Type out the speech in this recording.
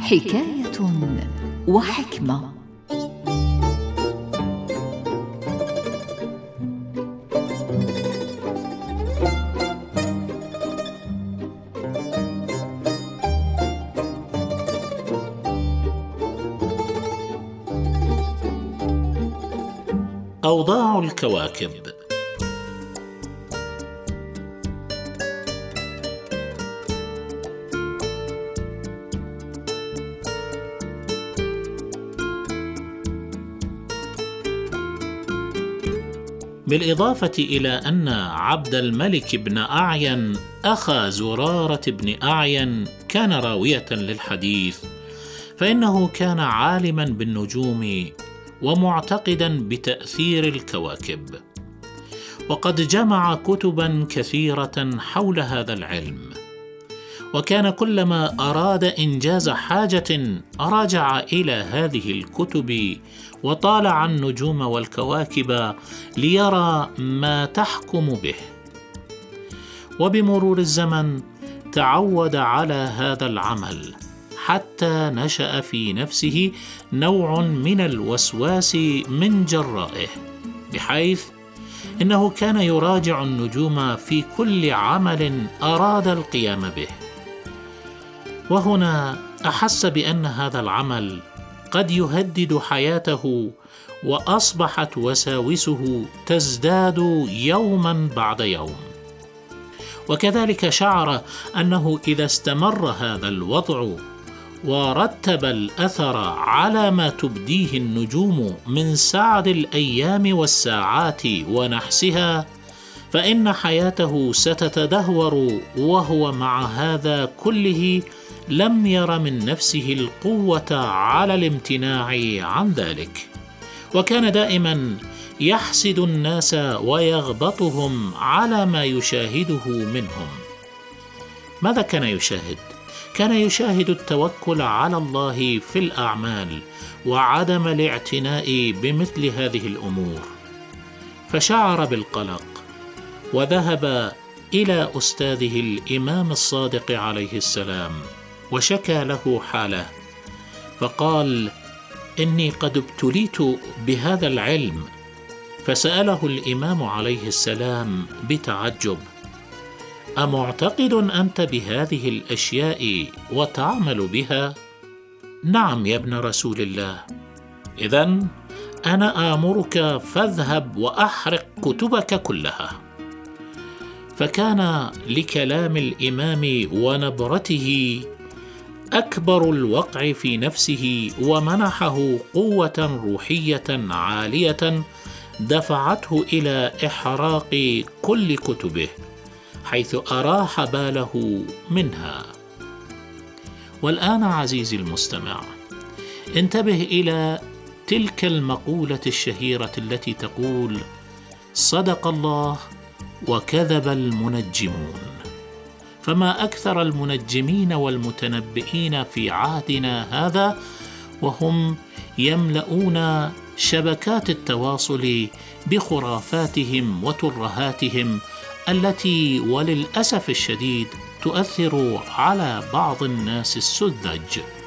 حكاية وحكمة. أوضاع الكواكب. بالإضافة إلى أن عبد الملك بن أعين أخا زرارة بن أعين كان راوية للحديث، فإنه كان عالما بالنجوم ومعتقدا بتأثير الكواكب، وقد جمع كتبا كثيرة حول هذا العلم، وكان كلما أراد إنجاز حاجة راجع إلى هذه الكتب وطالع النجوم والكواكب ليرى ما تحكم به. وبمرور الزمن تعود على هذا العمل حتى نشأ في نفسه نوع من الوسواس من جرائه، بحيث إنه كان يراجع النجوم في كل عمل أراد القيام به. وهنا أحس بأن هذا العمل قد يهدد حياته، وأصبحت وساوسه تزداد يوما بعد يوم. وكذلك شعر أنه إذا استمر هذا الوضع ورتب الأثر على ما تبديه النجوم من سعد الأيام والساعات ونحسها، فإن حياته ستتدهور، وهو مع هذا كله لم ير من نفسه القوة على الامتناع عن ذلك، وكان دائما يحسد الناس ويغبطهم على ما يشاهده منهم. ماذا كان يشاهد؟ كان يشاهد التوكل على الله في الأعمال وعدم الاعتناء بمثل هذه الأمور، فشعر بالقلق وذهب إلى أستاذه الإمام الصادق عليه السلام وشكى له حاله، فقال: إني قد ابتليت بهذا العلم. فسأله الإمام عليه السلام بتعجب: أمعتقد أنت بهذه الأشياء وتعمل بها؟ نعم يا ابن رسول الله. إذن أنا آمرك فاذهب وأحرق كتبك كلها. فكان لكلام الإمام ونبرته أكبر الوقع في نفسه، ومنحه قوة روحية عالية دفعته إلى إحراق كل كتبه، حيث أراح باله منها. والآن عزيزي المستمع، انتبه إلى تلك المقولة الشهيرة التي تقول: صدق الله وكذب المنجمون. فما أكثر المنجمين والمتنبئين في عهدنا هذا وهم يملؤون شبكات التواصل بخرافاتهم وترهاتهم التي وللأسف الشديد تؤثر على بعض الناس السذج.